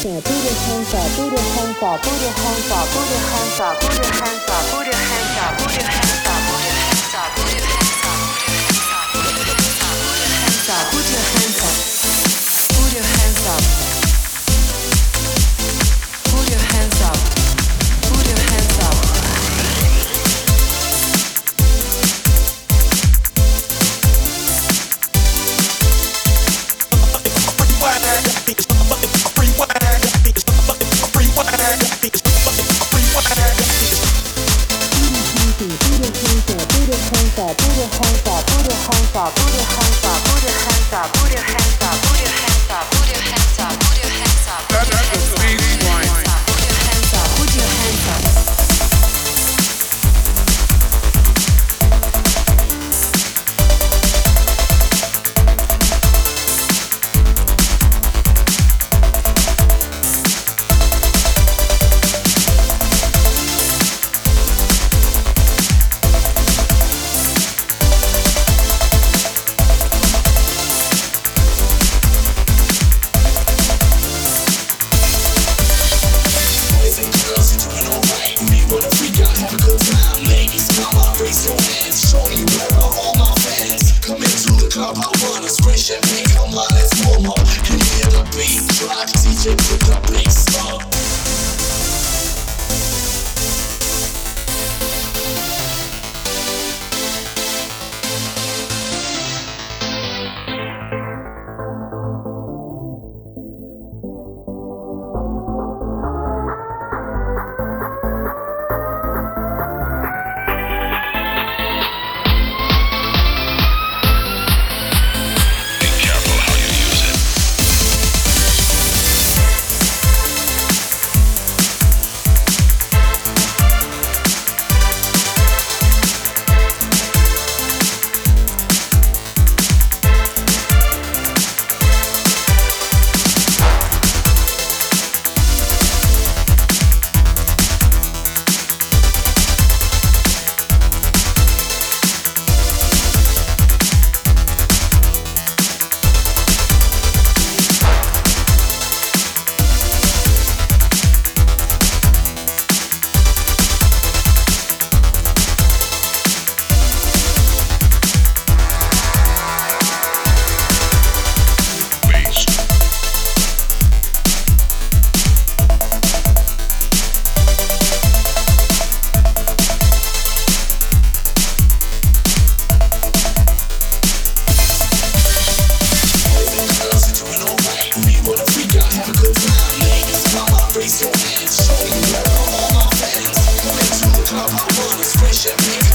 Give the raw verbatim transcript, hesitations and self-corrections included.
dancing, put your hands up, put your hands up, put your hands up, put your hands up, put your hands up, put your hands up, put your hands up, put your hands up, put your hands up, put your hands up, put your hands up, put your hands up, put your hands up, put your hands up. Raise your hands, show you where all my fans. Come into the club, I wanna spread champagne.